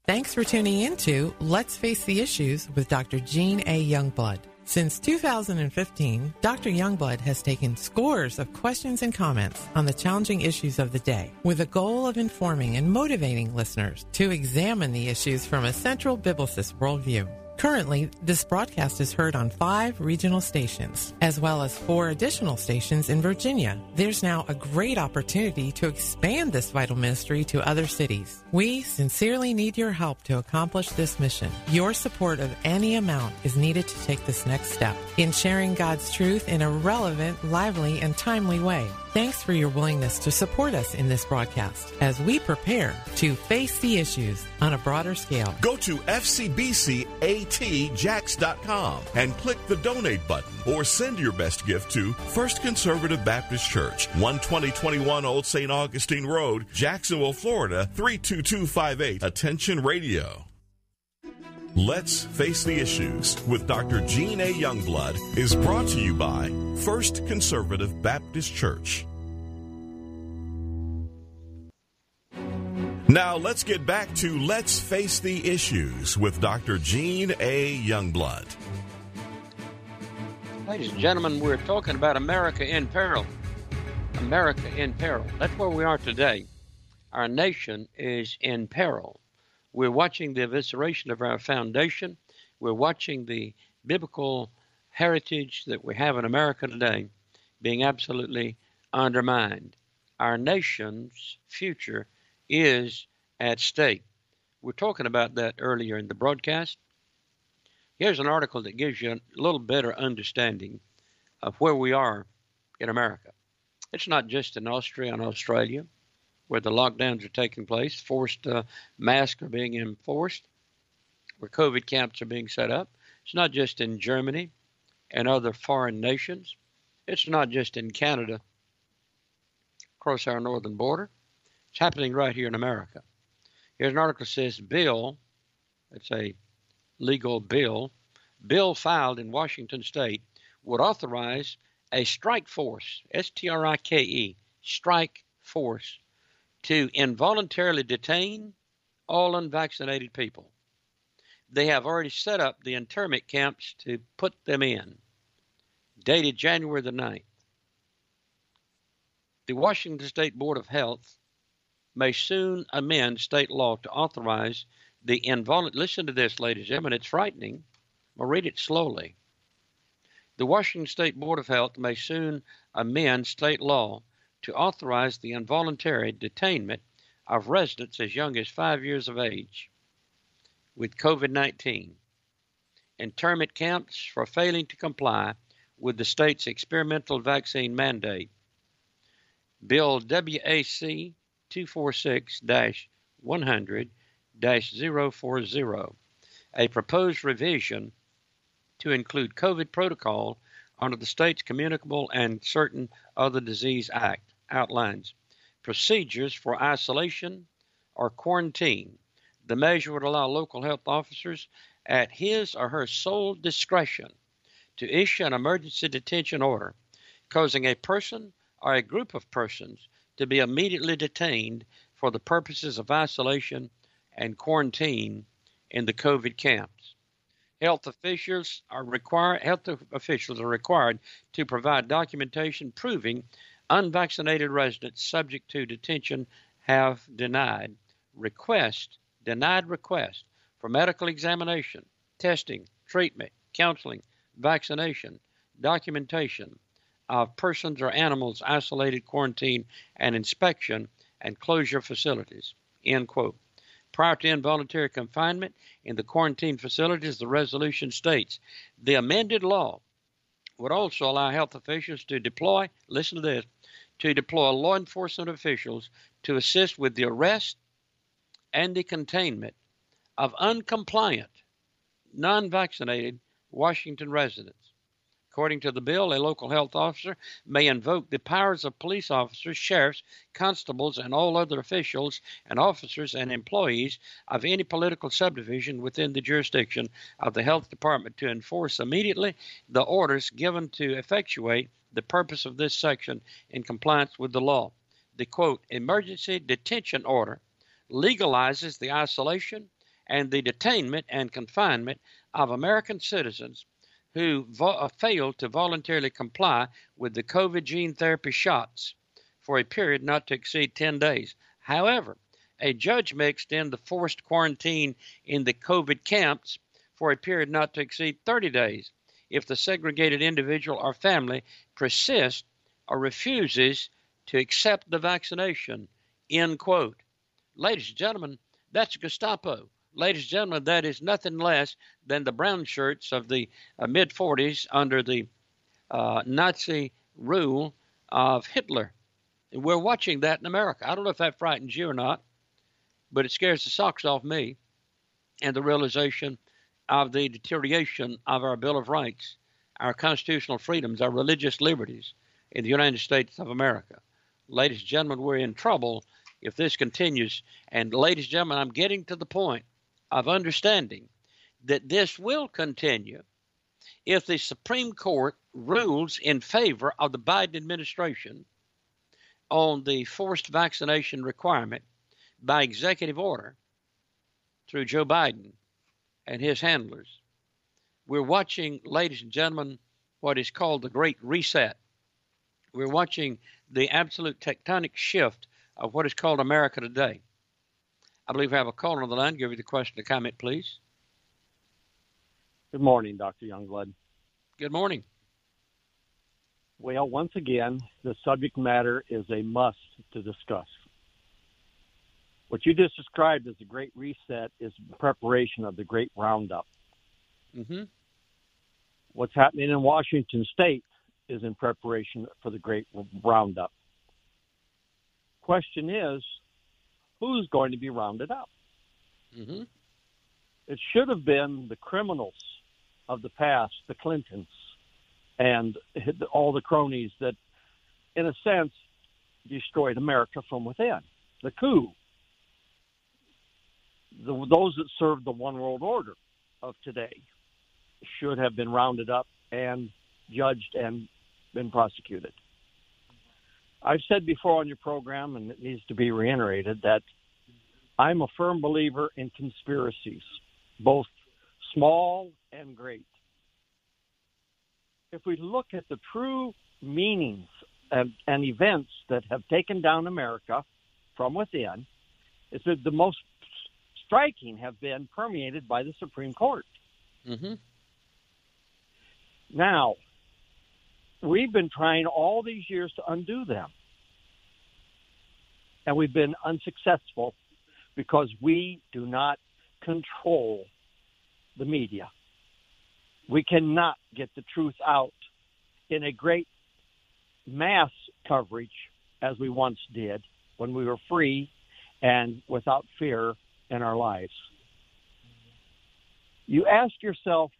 Thanks for tuning in to Let's Face the Issues with Dr. Jean A. Youngblood. Since 2015, Dr. Youngblood has taken scores of questions and comments on the challenging issues of the day with a goal of informing and motivating listeners to examine the issues from a central biblicist worldview. Currently, this broadcast is heard on 5 regional stations, as well as 4 additional stations in Virginia. There's now a great opportunity to expand this vital ministry to other cities. We sincerely need your help to accomplish this mission. Your support of any amount is needed to take this next step in sharing God's truth in a relevant, lively, and timely way. Thanks for your willingness to support us in this broadcast as we prepare to face the issues on a broader scale. Go to fcbcatjax.com and click the donate button or send your best gift to First Conservative Baptist Church, 12021 Old St. Augustine Road, Jacksonville, Florida, 32258. Attention Radio. Let's Face the Issues with Dr. Jean A. Youngblood is brought to you by First Conservative Baptist Church. Now let's get back to Let's Face the Issues with Dr. Jean A. Youngblood. Ladies and gentlemen, we're talking about America in peril. America in peril. That's where we are today. Our nation is in peril. We're watching the evisceration of our foundation. We're watching the biblical heritage that we have in America today being absolutely undermined. Our nation's future is at stake. We're talking about that earlier in the broadcast. Here's an article that gives you a little better understanding of where we are in America. It's not just in Austria and Australia where the lockdowns are taking place, forced masks are being enforced, where COVID camps are being set up. It's not just in Germany and other foreign nations. It's not just in Canada, across our northern border. It's happening right here in America. Here's an article that says, it's a legal bill filed in Washington State would authorize a strike force, S-T-R-I-K-E, strike force, to involuntarily detain all unvaccinated people. They have already set up the internment camps to put them in, dated January the 9th. The Washington State Board of Health may soon amend state law to authorize the listen to this, ladies and gentlemen, it's frightening. I'll read it slowly. The Washington State Board of Health may soon amend state law to authorize the involuntary detainment of residents as young as 5 years of age with COVID-19, internment camps for failing to comply with the state's experimental vaccine mandate. Bill WAC 246-100-040, a proposed revision to include COVID protocol under the state's Communicable and Certain Other Disease Act, outlines procedures for isolation or quarantine. The measure would allow local health officers at his or her sole discretion to issue an emergency detention order, causing a person or a group of persons to be immediately detained for the purposes of isolation and quarantine in the COVID camps. Health officials are required to provide documentation proving unvaccinated residents subject to detention have denied request for medical examination, testing, treatment, counseling, vaccination, documentation of persons or animals isolated, quarantine, and inspection and closure facilities, end quote. Prior to involuntary confinement in the quarantine facilities, the resolution states, the amended law would also allow health officials to deploy, listen to this, to deploy law enforcement officials to assist with the arrest and the containment of uncompliant, non-vaccinated Washington residents. According to the bill, a local health officer may invoke the powers of police officers, sheriffs, constables, and all other officials and officers and employees of any political subdivision within the jurisdiction of the health department to enforce immediately the orders given to effectuate the purpose of this section in compliance with the law. The, quote, emergency detention order legalizes the isolation and the detainment and confinement of American citizens who failed to voluntarily comply with the COVID gene therapy shots for a period not to exceed 10 days. However, a judge may extend the forced quarantine in the COVID camps for a period not to exceed 30 days if the segregated individual or family persists or refuses to accept the vaccination, end quote. Ladies and gentlemen, that's Gestapo. Ladies and gentlemen, that is nothing less than the brown shirts of the mid-40s under the Nazi rule of Hitler. And we're watching that in America. I don't know if that frightens you or not, but it scares the socks off me, and the realization of the deterioration of our Bill of Rights, our constitutional freedoms, our religious liberties in the United States of America. Ladies and gentlemen, we're in trouble if this continues. And ladies and gentlemen, I'm getting to the point of understanding that this will continue if the Supreme Court rules in favor of the Biden administration on the forced vaccination requirement by executive order through Joe Biden and his handlers. We're watching, ladies and gentlemen, what is called the Great Reset. We're watching the absolute tectonic shift of what is called America today. I believe I have a caller on the line. Give you the question or comment, please. Good morning, Dr. Youngblood. Good morning. Well, once again, the subject matter is a must to discuss. What you just described as the Great Reset is preparation of the Great Roundup. Mm-hmm. What's happening in Washington State is in preparation for the Great Roundup. Question is, who's going to be rounded up? Mm-hmm. It should have been the criminals of the past, the Clintons, and all the cronies that, in a sense, destroyed America from within. The coup. Those that served the one world order of today should have been rounded up and judged and been prosecuted. I've said before on your program, and it needs to be reiterated, that I'm a firm believer in conspiracies, both small and great. If we look at the true meanings and events that have taken down America from within, it's that the most striking have been permeated by the Supreme Court. Mm-hmm. Now, we've been trying all these years to undo them. And we've been unsuccessful because we do not control the media. We cannot get the truth out in a great mass coverage as we once did when we were free and without fear in our lives. You ask yourself,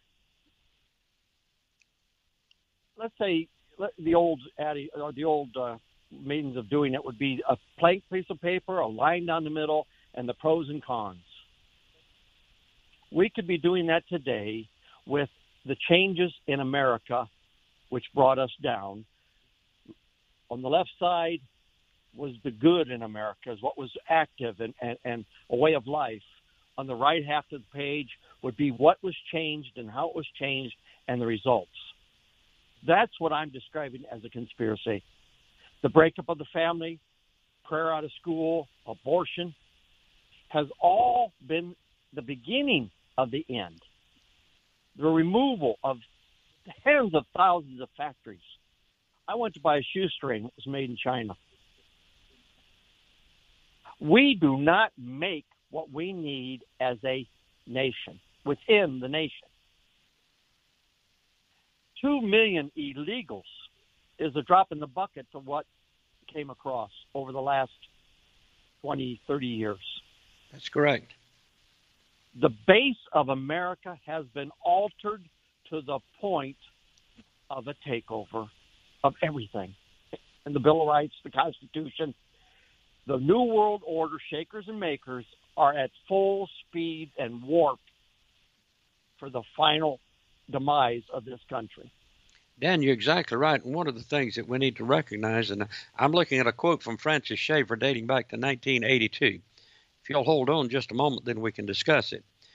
let's say the old means of doing it would be a blank piece of paper, a line down the middle, and the pros and cons. We could be doing that today with the changes in America, which brought us down. On the left side was the good in America, is what was active and a way of life. On the right half of the page would be what was changed and how it was changed and the results. That's what I'm describing as a conspiracy. The breakup of the family, prayer out of school, abortion, has all been the beginning of the end. The removal of tens of thousands of factories. I went to buy a shoestring that was made in China. We do not make what we need as a nation, within the nation. 2 million illegals is a drop in the bucket to what came across over the last 20, 30 years. That's correct. The base of America has been altered to the point of a takeover of everything. And the Bill of Rights, the Constitution, the New World Order shakers and makers are at full speed and warp for the final demise of this country. Dan, you're exactly right. And one of the things that we need to recognize, and I'm looking at a quote from Francis Schaeffer dating back to 1982. If you'll hold on just a moment, then we can discuss it.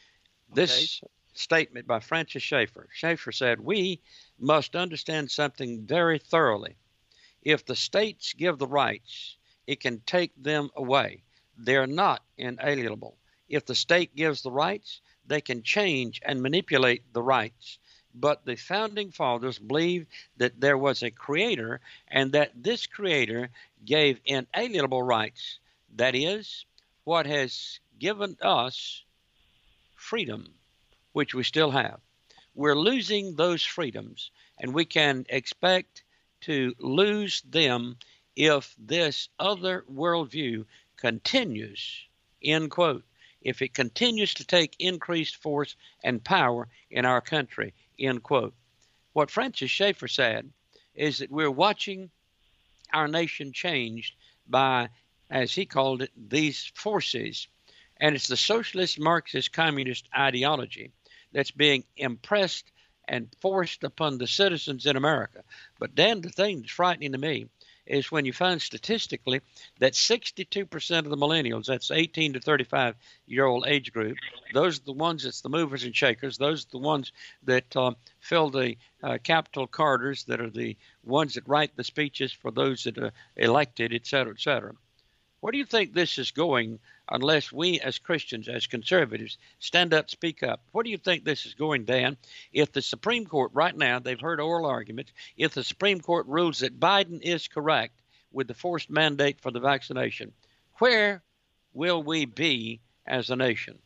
This statement by Francis Schaeffer. Schaeffer said, "We must understand something very thoroughly. If the states give the rights, it can take them away. They're not inalienable. If the state gives the rights, they can change and manipulate the rights. But the founding fathers believed that there was a creator and that this creator gave inalienable rights. That is, what has given us freedom, which we still have. We're losing those freedoms, and we can expect to lose them if this other worldview continues," end quote, "if it continues to take increased force and power in our country," end quote. What Francis Schaeffer said is that we're watching our nation changed by, as he called it, these forces. And it's the socialist, Marxist, communist ideology that's being impressed and forced upon the citizens in America. But Dan, the thing that's frightening to me is when you find statistically that 62% of the millennials, that's 18 to 35-year-old age group, those are the ones that's the movers and shakers. Those are the ones that fill the Capitol corridors, that are the ones that write the speeches for those that are elected, et cetera, et cetera. Where do you think this is going unless we as Christians, as conservatives, stand up, speak up? Where do you think this is going, Dan? If the Supreme Court right now, they've heard oral arguments, if the Supreme Court rules that Biden is correct with the forced mandate for the vaccination, where will we be as a nation?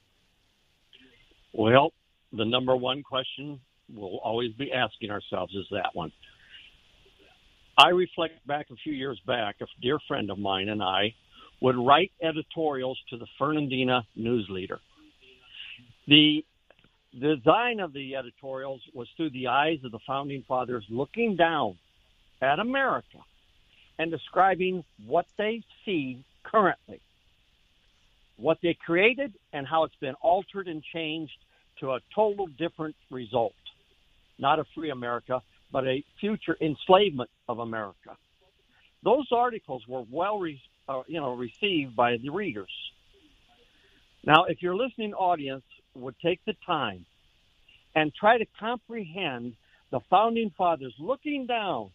Well, the number one question we'll always be asking ourselves is that one. I reflect back a few years back, a dear friend of mine and I would write editorials to the Fernandina News Leader. The design of the editorials was through the eyes of the Founding Fathers looking down at America and describing what they see currently, what they created, and how it's been altered and changed to a total different result. Not a free America, but a future enslavement of America. Those articles were well received by the readers. Now, if your listening audience would take the time and try to comprehend the Founding Fathers looking down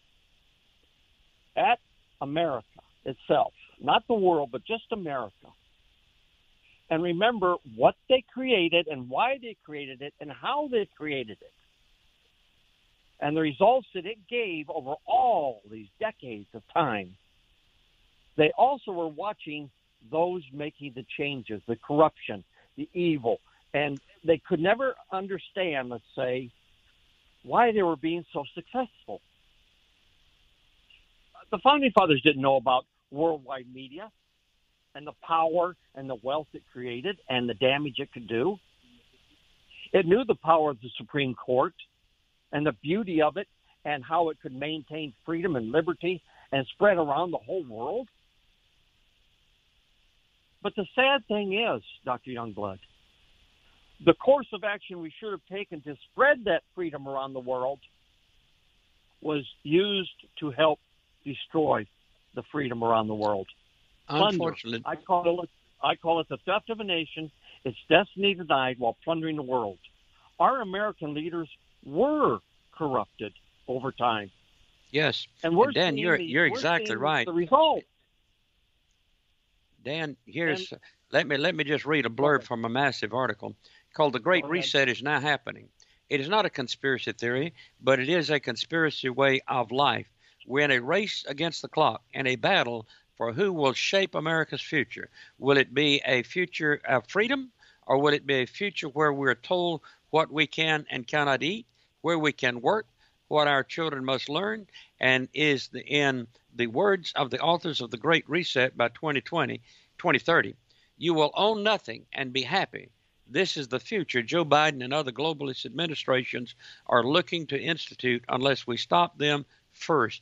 at America itself, not the world, but just America, and remember what they created and why they created it and how they created it, and the results that it gave over all these decades of time, they also were watching those making the changes, the corruption, the evil, and they could never understand, let's say, why they were being so successful. The Founding Fathers didn't know about worldwide media and the power and the wealth it created and the damage it could do. It knew the power of the Supreme Court and the beauty of it and how it could maintain freedom and liberty and spread around the whole world. But the sad thing is, Dr. Youngblood, the course of action we should have taken to spread that freedom around the world was used to help destroy the freedom around the world. Unfortunately, I call it the theft of a nation, its destiny denied while plundering the world. Our American leaders were corrupted over time. Yes, and we're Dan, you're exactly right. The result. Dan, let me just read a blurb from a massive article called "The Great Reset is Now Happening." It is not a conspiracy theory, but it is a conspiracy way of life. We're in a race against the clock and a battle for who will shape America's future. Will it be a future of freedom, or will it be a future where we're told what we can and cannot eat, where we can work, what our children must learn, and is in the words of the authors of The Great Reset by 2030, you will own nothing and be happy. This is the future Joe Biden and other globalist administrations are looking to institute unless we stop them first.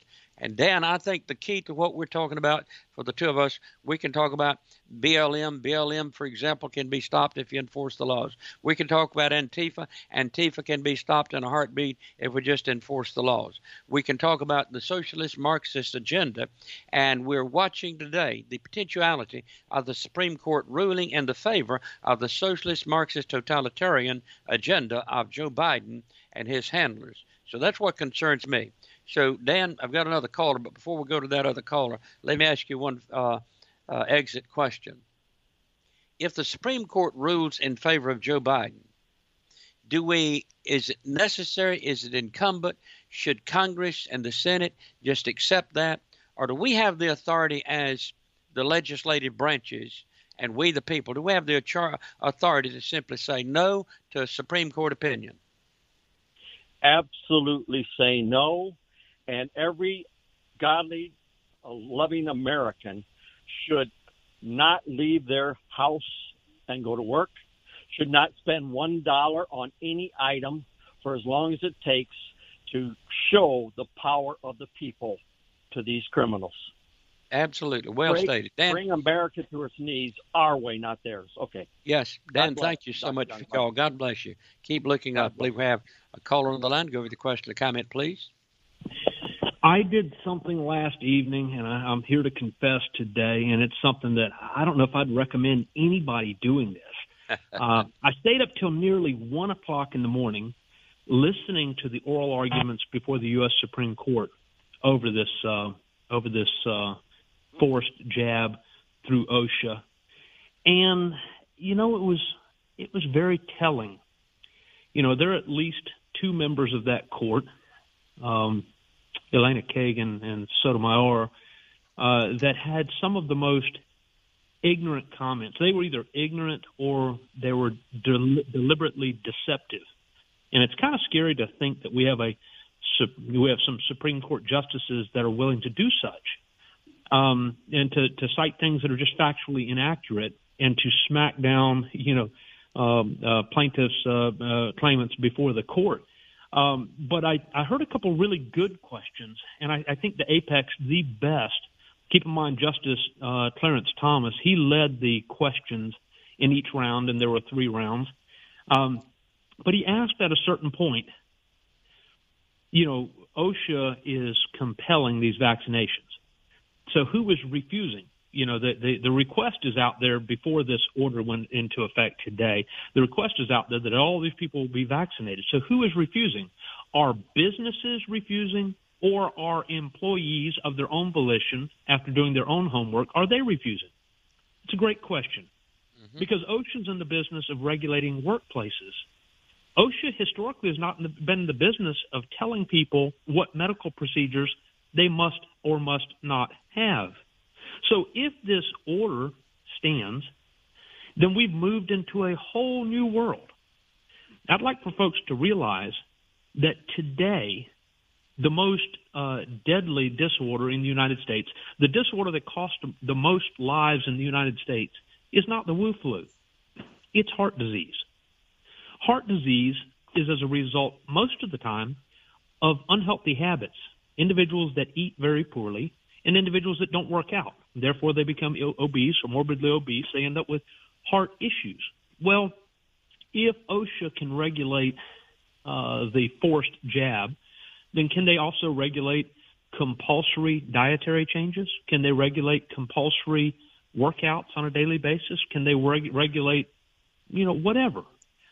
And Dan, I think the key to what we're talking about for the two of us, we can talk about BLM. BLM, for example, can be stopped if you enforce the laws. We can talk about Antifa. Antifa can be stopped in a heartbeat if we just enforce the laws. We can talk about the socialist Marxist agenda, and we're watching today the potentiality of the Supreme Court ruling in the favor of the socialist Marxist totalitarian agenda of Joe Biden and his handlers. So that's what concerns me. So, Dan, I've got another caller, but before we go to that other caller, let me ask you one exit question. If the Supreme Court rules in favor of Joe Biden, is it necessary, is it incumbent, should Congress and the Senate just accept that, or do we have the authority as the legislative branches and we the people, do we have the authority to simply say no to a Supreme Court opinion? Absolutely say no. And every godly, loving American should not leave their house and go to work, should not spend $1 on any item for as long as it takes to show the power of the people to these criminals. Absolutely. Well stated. Dan, bring America to its knees our way, not theirs. Okay. Yes. Dan, thank you so much for your call. God bless you. Keep looking up. I believe we have a caller on the line. Go over the question or comment, please. I did something last evening, and I'm here to confess today, and it's something that I don't know if I'd recommend anybody doing this. I stayed up till nearly 1 o'clock in the morning listening to the oral arguments before the U.S. Supreme Court over this forced jab through OSHA. And, you know, it was very telling. You know, there are at least two members of that court, Elena Kagan and Sotomayor, that had some of the most ignorant comments. They were either ignorant or they were deliberately deceptive. And it's kind of scary to think that we have some Supreme Court justices that are willing to do such, and to cite things that are just factually inaccurate and to smack down, plaintiffs' claimants before the court. But I heard a couple really good questions, and I think the apex, the best. Keep in mind, Justice Clarence Thomas, he led the questions in each round, and there were 3 rounds. But he asked at a certain point, OSHA is compelling these vaccinations. So who is refusing? The request is out there before this order went into effect today. The request is out there that all these people will be vaccinated. So who is refusing? Are businesses refusing, or are employees of their own volition, after doing their own homework, are they refusing? It's a great question, because OSHA's in the business of regulating workplaces. OSHA historically has not been in the business of telling people what medical procedures they must or must not have. So if this order stands, then we've moved into a whole new world. I'd like for folks to realize that today, the most deadly disorder in the United States, the disorder that cost the most lives in the United States, is not the Wu flu. It's heart disease. Heart disease is as a result, most of the time, of unhealthy habits, individuals that eat very poorly, and individuals that don't work out. Therefore, they become obese or morbidly obese. They end up with heart issues. Well, if OSHA can regulate the forced jab, then can they also regulate compulsory dietary changes? Can they regulate compulsory workouts on a daily basis? Can they regulate, whatever?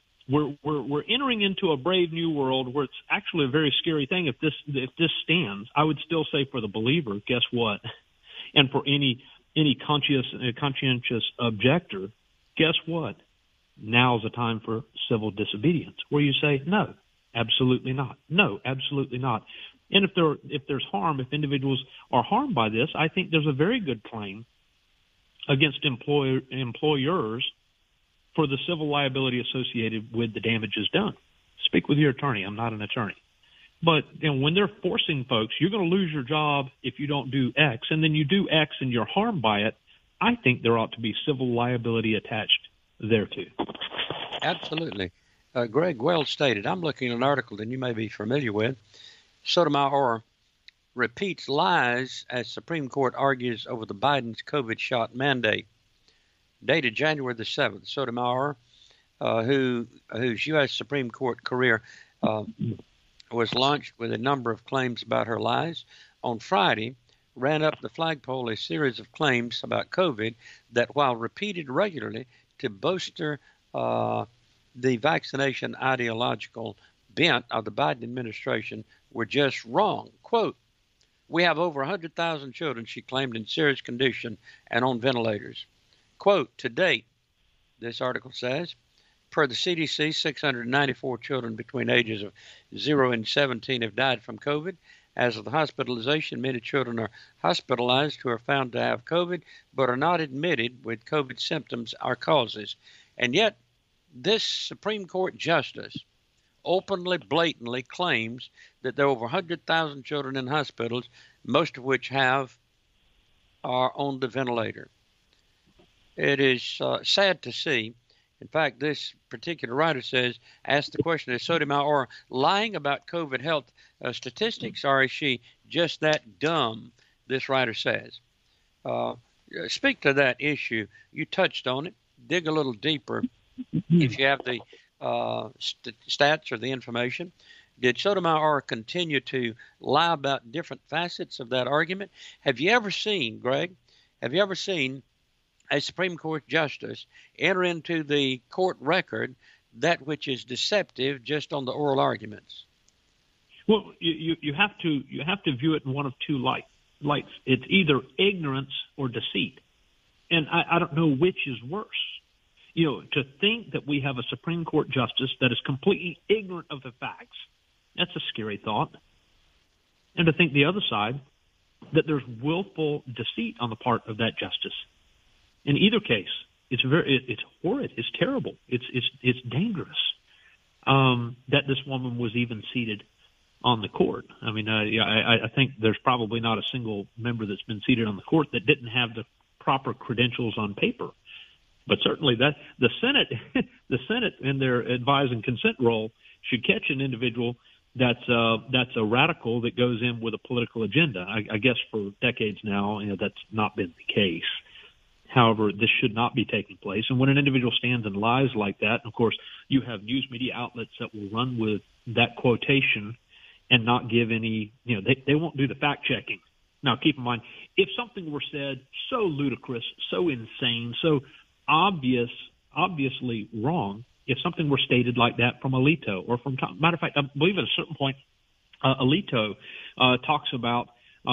We're entering into a brave new world where it's actually a very scary thing. If this stands, I would still say for the believer, guess what? And for any conscientious objector, guess what? Now's the time for civil disobedience, where you say no, absolutely not. No, absolutely not. And if there's harm, if individuals are harmed by this, I think there's a very good claim against employers for the civil liability associated with the damages done. Speak with your attorney. I'm not an attorney. But when they're forcing folks, you're going to lose your job if you don't do X, and then you do X and you're harmed by it, I think there ought to be civil liability attached thereto. Absolutely. Greg, well stated. I'm looking at an article that you may be familiar with. Sotomayor repeats lies as Supreme Court argues over the Biden's COVID shot mandate. Dated January the 7th, Sotomayor, whose U.S. Supreme Court career was launched with a number of claims about her lies, on Friday ran up the flagpole a series of claims about COVID that, while repeated regularly to bolster the vaccination ideological bent of the Biden administration, were just wrong. Quote, "We have over 100,000 children," she claimed, "in serious condition and on ventilators." Quote, "To date," this article says, per the CDC, 694 children between ages of 0 and 17 have died from COVID. As of the hospitalization, many children are hospitalized who are found to have COVID but are not admitted with COVID symptoms or causes. And yet, this Supreme Court justice openly, blatantly claims that there are over 100,000 children in hospitals, most of which are on the ventilator. It is sad to see. In fact, this particular writer asked the question, is Sotomayor lying about COVID health statistics, or is she just that dumb, this writer says. Speak to that issue. You touched on it. Dig a little deeper if you have the stats or the information. Did Sotomayor continue to lie about different facets of that argument? Have you ever seen, Greg, a Supreme Court justice enter into the court record that which is deceptive just on the oral arguments? Well, you have to view it in one of two lights. It's either ignorance or deceit, and I don't know which is worse. To think that we have a Supreme Court justice that is completely ignorant of the facts, that's a scary thought. And to think the other side, that there's willful deceit on the part of that justice. In either case, it's horrid, it's terrible, it's dangerous that this woman was even seated on the court. I mean, I think there's probably not a single member that's been seated on the court that didn't have the proper credentials on paper. But certainly that the Senate in their advise and consent role should catch an individual that's a radical that goes in with a political agenda. I guess for decades now, that's not been the case. However, this should not be taking place. And when an individual stands and lies like that, and of course, you have news media outlets that will run with that quotation and not give any, they won't do the fact checking. Now, keep in mind, if something were said so ludicrous, so insane, so obviously wrong, if something were stated like that from Alito or from, matter of fact, I believe at a certain point, Alito talks about,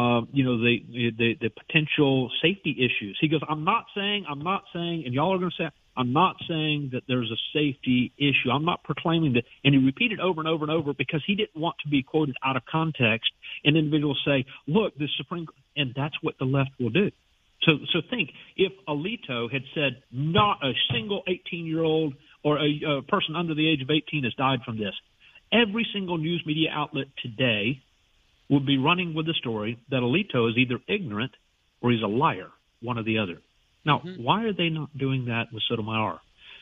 the potential safety issues. He goes, I'm not saying, and y'all are going to say, I'm not saying that there's a safety issue. I'm not proclaiming that. And he repeated over and over and over because he didn't want to be quoted out of context. And individuals say, look, the Supreme Court, and that's what the left will do. So think, if Alito had said not a single 18-year-old or a person under the age of 18 has died from this, every single news media outlet today would be running with the story that Alito is either ignorant or he's a liar, one or the other. Now, why are they not doing that with Sotomayor?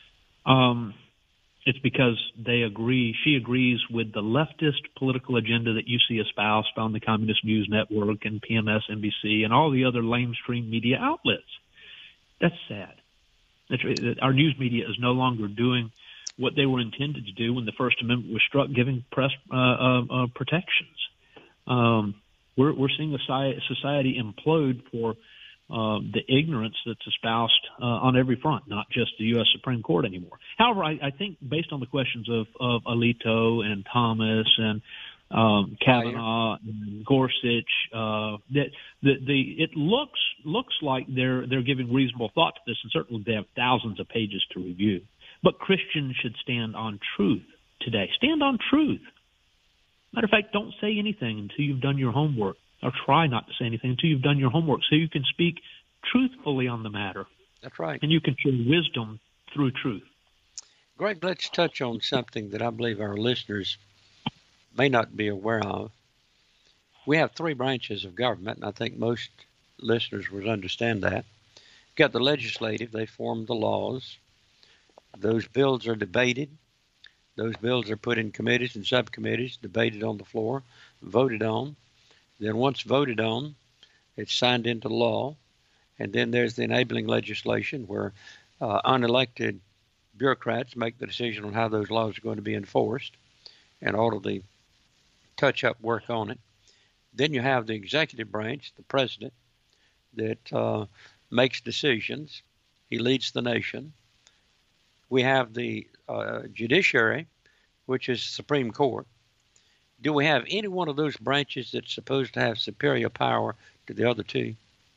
It's because she agrees with the leftist political agenda that you see espoused on the Communist News Network and PMS, NBC, and all the other lamestream media outlets. That's sad. Our news media is no longer doing what they were intended to do when the First Amendment was struck, giving press protections. We're seeing a society implode for the ignorance that's espoused on every front, not just the U.S. Supreme Court anymore. However, I think based on the questions of Alito and Thomas and Kavanaugh and Gorsuch, that it looks like they're giving reasonable thought to this, and certainly they have thousands of pages to review. But Christians should stand on truth today. Stand on truth. Matter of fact, don't say anything until you've done your homework, or try not to say anything until you've done your homework, so you can speak truthfully on the matter. That's right. And you can show wisdom through truth. Greg, let's touch on something that I believe our listeners may not be aware of. We have three branches of government, and I think most listeners would understand that. You've got the legislative. They form the laws. Those bills are debated. Those bills are put in committees and subcommittees, debated on the floor, voted on. Then once voted on, it's signed into law. And then there's the enabling legislation where unelected bureaucrats make the decision on how those laws are going to be enforced and all of the touch-up work on it. Then you have the executive branch, the president, that makes decisions. He leads the nation. We have the judiciary, which is the Supreme Court. Do we have any one of those branches that's supposed to have superior power to the other two?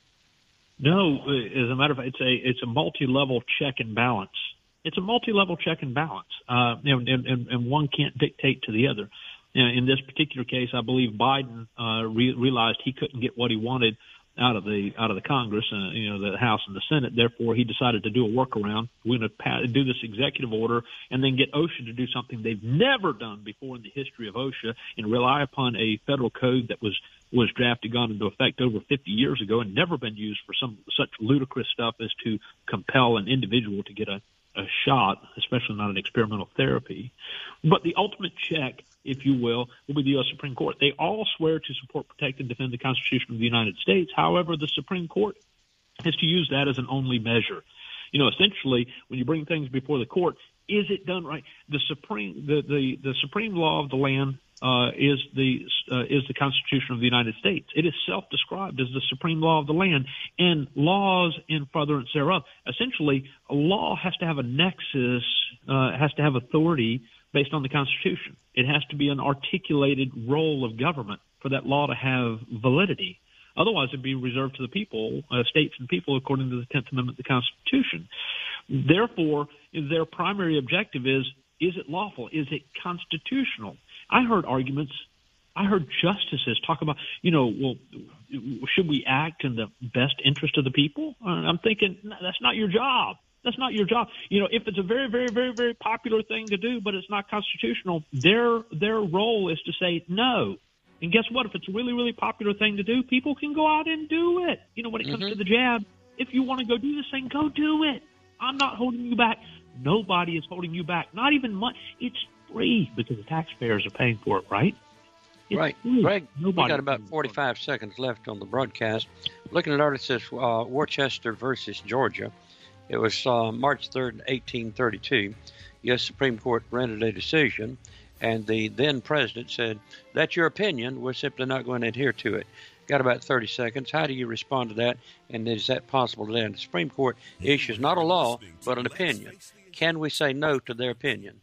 No, as a matter of fact, it's a multi-level check and balance. It's a multi-level check and balance, and one can't dictate to the other. In this particular case, I believe Biden realized he couldn't get what he wanted out of the Congress, the House and the Senate. Therefore, he decided to do a workaround. We're going to do this executive order and then get OSHA to do something they've never done before in the history of OSHA, and rely upon a federal code that was drafted, gone into effect over 50 years ago, and never been used for such ludicrous stuff as to compel an individual to get a shot, especially not an experimental therapy. But the ultimate check, if you will be the U.S. Supreme Court. They all swear to support, protect, and defend the Constitution of the United States. However, the Supreme Court is to use that as an only measure. Essentially, when you bring things before the court, is it done right? The supreme law of the land is the Constitution of the United States. It is self-described as the supreme law of the land, and laws in furtherance thereof. Essentially, a law has to have a nexus, has to have authority based on the Constitution. It has to be an articulated role of government for that law to have validity. Otherwise, it'd be reserved to the people, states and people, according to the 10th Amendment of the Constitution. Therefore, their primary objective is it lawful? Is it constitutional? I heard justices talk about, should we act in the best interest of the people? I'm thinking, that's not your job. That's not your job. If it's a very, very, very, very popular thing to do, but it's not constitutional, their role is to say no. And guess what? If it's a really, really popular thing to do, people can go out and do it. When it comes to the jab, if you want to go do this thing, go do it. I'm not holding you back. Nobody is holding you back. Not even much. It's free because the taxpayers are paying for it, right? Right. Greg, we've got about 45 seconds left on the broadcast. Looking at artists, Worcester versus Georgia. It was March 3rd, 1832. U.S. Supreme Court rendered a decision, and the then president said, that's your opinion. We're simply not going to adhere to it. Got about 30 seconds. How do you respond to that? And is that possible today? And the Supreme Court issues not a law, but an opinion. Can we say no to their opinion?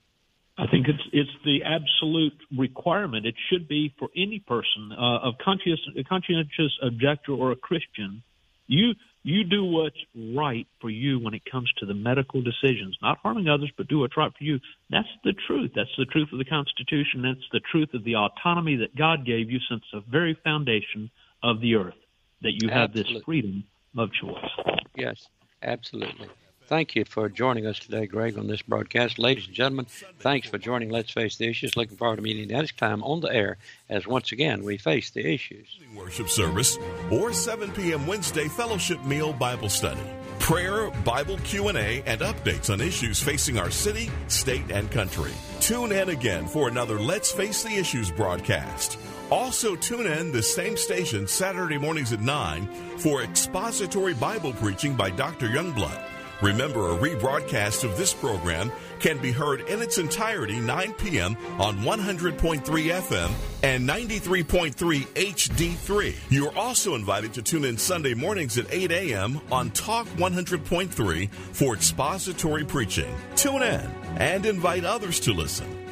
I think it's the absolute requirement. It should be for any person of conscientious objector or a Christian. You do what's right for you when it comes to the medical decisions, not harming others, but do what's right for you. That's the truth. That's the truth of the Constitution. That's the truth of the autonomy that God gave you since the very foundation of the earth, that you have this freedom of choice. Yes, absolutely. Thank you for joining us today, Greg, on this broadcast. Ladies and gentlemen, thanks for joining Let's Face the Issues. Looking forward to meeting you next time on the air as once again we face the issues. Worship service or 7 p.m. Wednesday fellowship meal Bible study. Prayer, Bible Q&A, and updates on issues facing our city, state, and country. Tune in again for another Let's Face the Issues broadcast. Also tune in this same station Saturday mornings at 9 for expository Bible preaching by Dr. Youngblood. Remember, a rebroadcast of this program can be heard in its entirety 9 p.m. on 100.3 FM and 93.3 HD3. You're also invited to tune in Sunday mornings at 8 a.m. on Talk 100.3 for expository preaching. Tune in and invite others to listen.